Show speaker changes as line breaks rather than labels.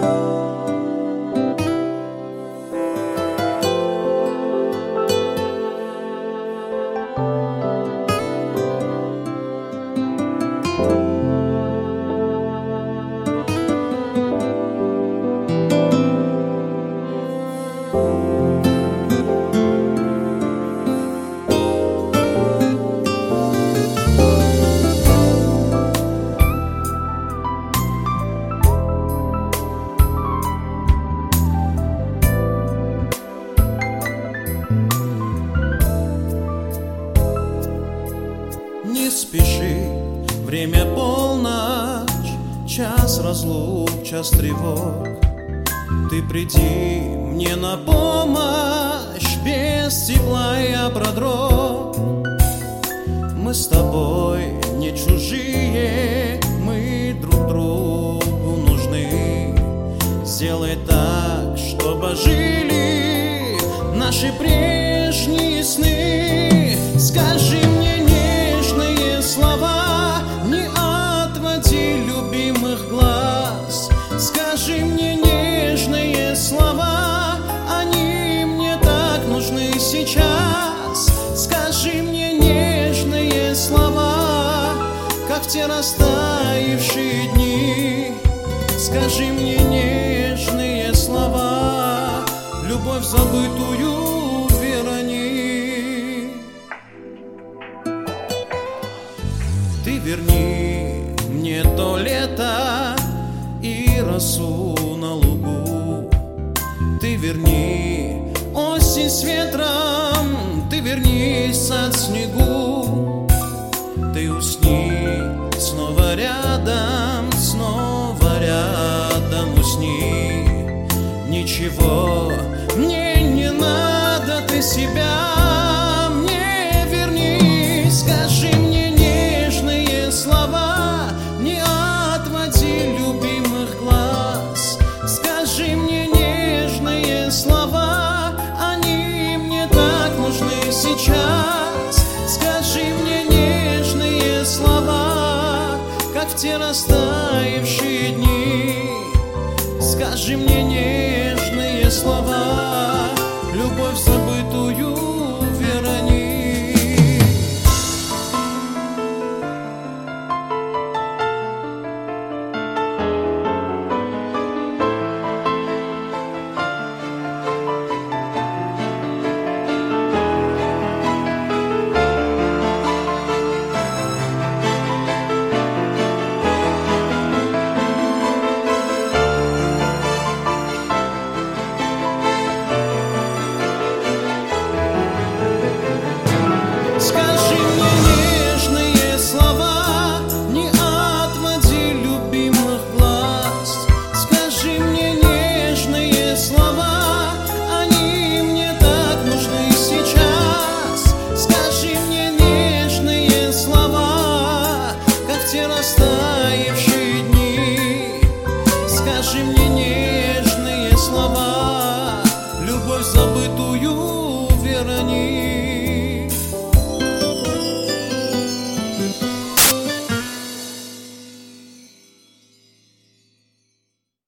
Не спеши, время полночь, час разлук, час тревог. Ты приди мне на помощь, без тепла я продрог. Мы с тобой не чужие, мы друг другу нужны. Сделай так, чтобы жили наши прежние сны. Скажи мне нежные слова, не отводи любимых глаз. Скажи мне нежные слова, они мне так нужны сейчас. Скажи мне нежные слова, как в те растаявшие дни. Скажи мне нежные слова, любовь забытую верни. Ты верни мне то лето и росу на лугу. Ты верни осень с ветром, ты вернись от снегу. Ты усни снова рядом усни. Ничего мне не надо, ты себя мне верни. Скажи мне нежные слова, не отводи любимых глаз. Скажи мне нежные слова, они мне так нужны сейчас. Скажи мне нежные слова, как в те растаявшие дни. Скажи мне нежные слова, любовь забытую верни. Скажи мне